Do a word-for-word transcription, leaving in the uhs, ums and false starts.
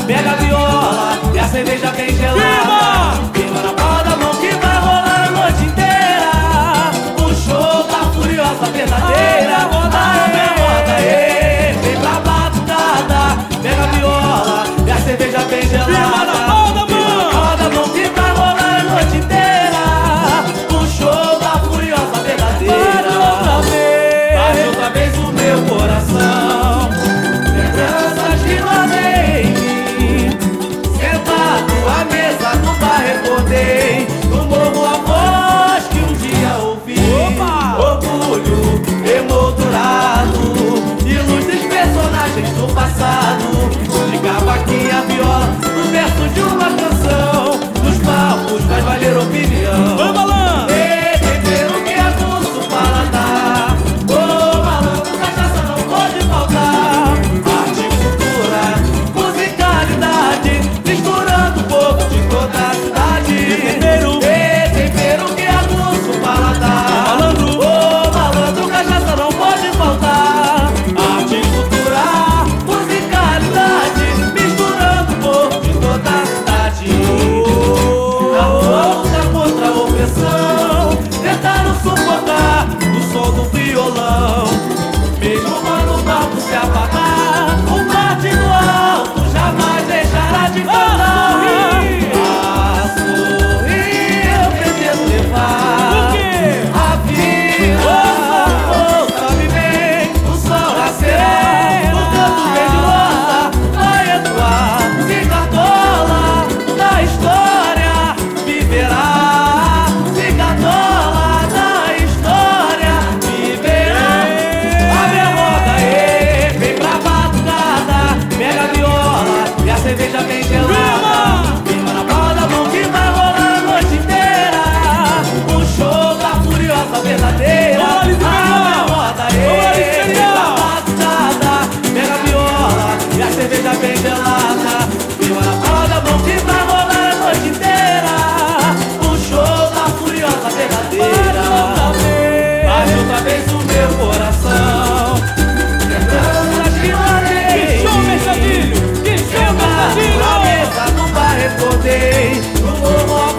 pega a viola e a cerveja bem gelada. Firma na palma da mão que vai rolar a noite inteira. O show da furiosa verdadeira. Abre a roda, ê, vem pra batucada. Pega a viola e a cerveja bem gelada. Firma na palma da mão que vai rolar a noite inteira. O show da furiosa verdadeira. Bate outra vez o meu coração. Lembranças que lá vem em mim. Sentado à mesa do bar recordei no morro a voz que um dia ouvi. Opa! Orgulho emoldurado, ilustres personagens do passado. De cavaquinha, viola, no verso de uma canção. Nos palcos vai valer opinião. Vamos lá! Ei, tempero que aguça o paladar. Ô, malandro, cachaça não pode faltar. Arte, cultura, musicalidade, misturando o povo de toda a cidade. Tempero, ei, tempero que aguça o paladar. Malandro, ô, malandro, cachaça não pode faltar. Arte, cultura, musicalidade, misturando o povo de toda a cidade. Na luta contra a opressão, tentaram sufocar o som do violão. Mesmo quando o palco se apagar, o bate no alto jamais deixará de cantar. A sorrir eu pretendo levar a vida, outra me vem, o sol nascerá, o canto verde rosa vai atuar. Se cartola da história viverá, se cartola da história viverá. Abre a roda, ê, vem pra batucada, pega a viola e a cerveja bem gelada. Firma na palma da mão que vai rolar a noite inteira. O show da furiosa verdadeira. Abre a roda, ê, vem pra batucada, pega a viola e a cerveja bem gelada. Firma na palma da mão que vai rolar a noite inteira. O show da furiosa verdadeira. Bate outra vez o meu coração. Lembranças que lá vem. Que show, Mercadilho! Que show, Mercadilho! Na mesa do bar recordei no morro